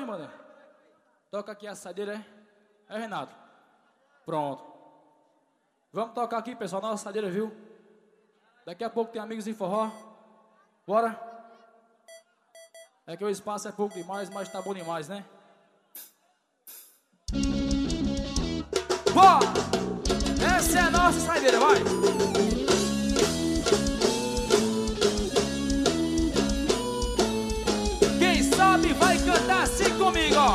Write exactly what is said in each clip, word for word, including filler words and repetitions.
hein, mano? Toca aqui a saideira, é? É, Renato? Pronto. Vamos tocar aqui, pessoal, nossa saideira, viu? Daqui a pouco tem Amigos em Forró. Bora? É que o espaço é pouco demais, mas tá bom demais, né? Bora! Essa é a nossa saideira, vai! Quem sabe vai cantar assim comigo, ó!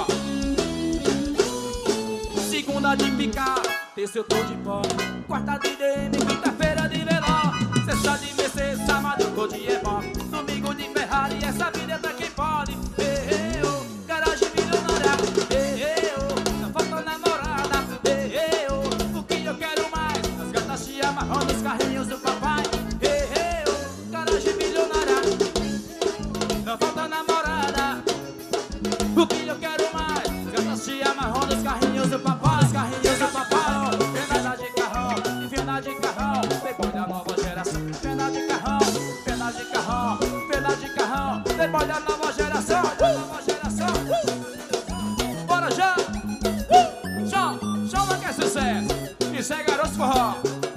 Segunda de picar, terça eu tô de pó, quarta de D M, quinta-feira de veló, sexta de Mercedes, sábado tô de ebó, domingo de Ferrari, essa vida é pra quem pode. Ei, oh, garagem milionária. Ei, oh, não falta namorada. Ei, oh, o que eu quero mais? As gatas se amarram nos carrinhos do papai. Ei, oh, garagem milionária. Não falta namorada. O que eu quero mais? As gatas se amarram nos carrinhos do papai. Os carrinhos do papai. Venda de carrão, venda de carrão, depois da nova geração. Venda de carrão, venda de carrão, venda de carrão, depois da nova geração. Da nova geração. Bora já! Uh! Chama, chama que é sucesso. Isso é garoto forró.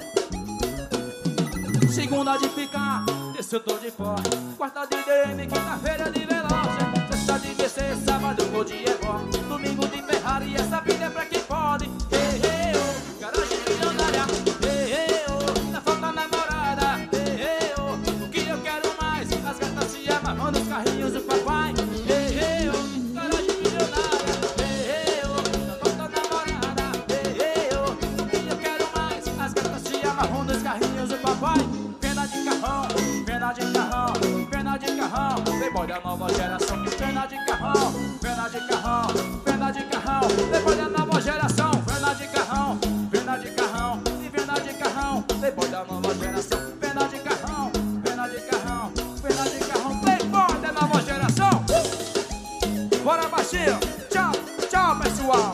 Segunda de picar, terça eu tô de pó, quarta de D M, quinta-feira de veloz, sexta de Mercedes, sábado vou de ebó, domingo de Ferrari, essa vida é pra quem pode. Ei, ei, oh, garagem milionária. Ei, ei, oh, não falta namorada. Ei, ei, oh, o que eu quero mais? As gatas se amarram nos carrinhos do papai. Ei, ei, oh, garagem milionária. Ei, ei, oh, não falta namorada. Ei, ei, oh, o que eu quero mais? As gatas se amarram nos carrinhos do papai. Venda de carrão, venda de carrão, venda de carrão, depois da nova geração. Venda de carrão, venda de carrão, venda de carrão, depois da nova geração. Venda de carrão, venda de carrão, e venda de carrão, depois da nova geração. Venda de carrão, venda de carrão, venda de carrão, depois da nova geração. Bora, baixinho, tchau, tchau, pessoal.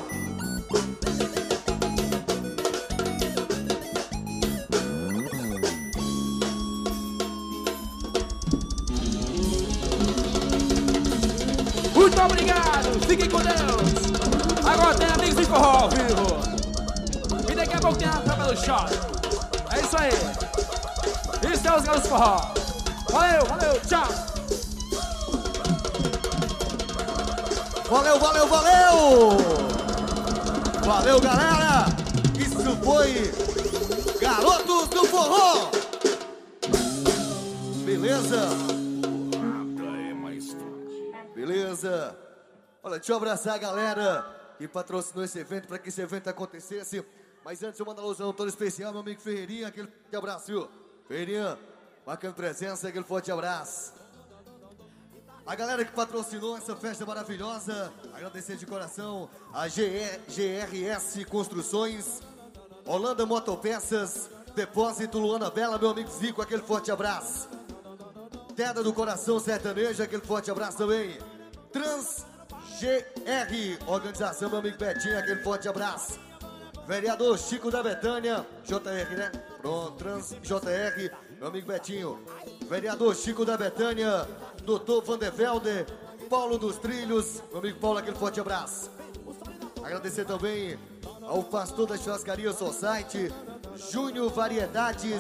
Muito obrigado, fiquem com Deus. Agora tem Amigos em Forró ao vivo. E daqui a pouco tem a tropa do shot. É isso aí. Isso é os garotos forró. Valeu, valeu, tchau. Valeu, valeu, valeu. Valeu, galera. Isso foi Garotos do Forró. Beleza? Beleza? Olha, deixa eu abraçar a galera que patrocinou esse evento, para que esse evento acontecesse. Mas antes eu mando uma alusão toda especial, meu amigo Ferreirinha, aquele forte abraço, viu? Ferreirinha, marcando presença, aquele forte abraço. A galera que patrocinou essa festa maravilhosa, agradecer de coração a G R S Construções, Holanda Motopeças, Depósito Luana Bela, meu amigo Zico, aquele forte abraço. Terra do Coração Sertanejo, aquele forte abraço também. Trans G R, organização, meu amigo Betinho, aquele forte abraço. Vereador Chico da Betânia, J R, né? Pronto, Trans J R, meu amigo Betinho. Vereador Chico da Betânia, doutor Vandervelde, Paulo dos Trilhos, meu amigo Paulo, aquele forte abraço. Agradecer também ao pastor da churrascaria Society, Júnior Variedades.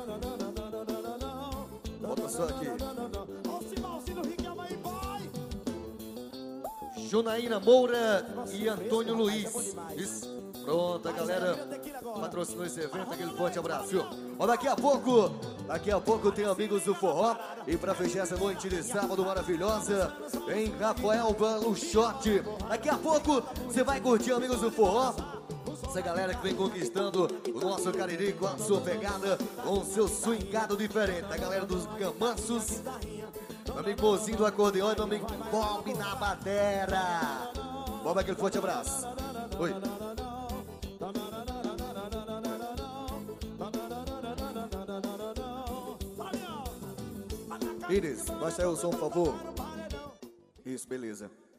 Bota só aqui. Junaína Moura e Antônio Luiz. Isso. Pronto, a galera patrocinou esse evento, aquele forte abraço. Ó, daqui a pouco, daqui a pouco tem Amigos do Forró. E pra fechar essa noite de sábado maravilhosa, tem Rafael Baluchote. Daqui a pouco você vai curtir Amigos do Forró. Essa galera que vem conquistando o nosso Cariri com a sua pegada, com o seu swingado diferente. A galera dos Camanços, meu amigo Mozinho do acordeão e meu amigo Bob na batera. Bob, aquele forte abraço. Oi. Iris, baixa aí o som, por favor. Isso, beleza.